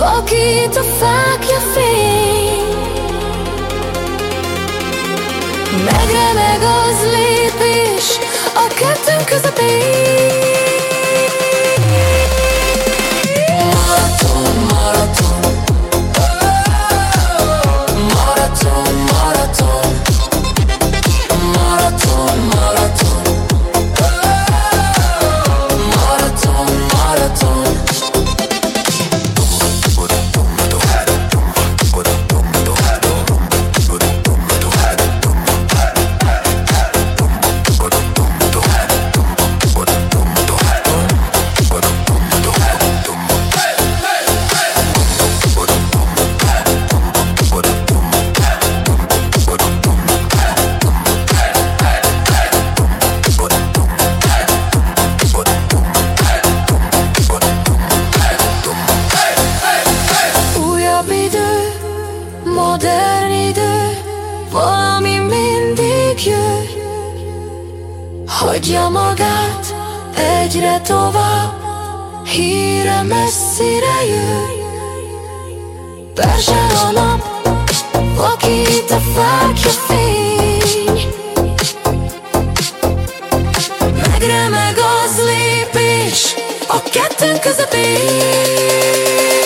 vakít a fákja fény. Megremeg az lépés a kettőnk közepén. Maraton, maraton, maraton, maraton, maraton, maraton, maraton, maraton. Modern idő, valami mindig jön. Hagyja magát egyre tovább, híre messzire jön. Perzsel a nap, vakít a fákja fény. Megremeg az lépés a kettőnk közepén.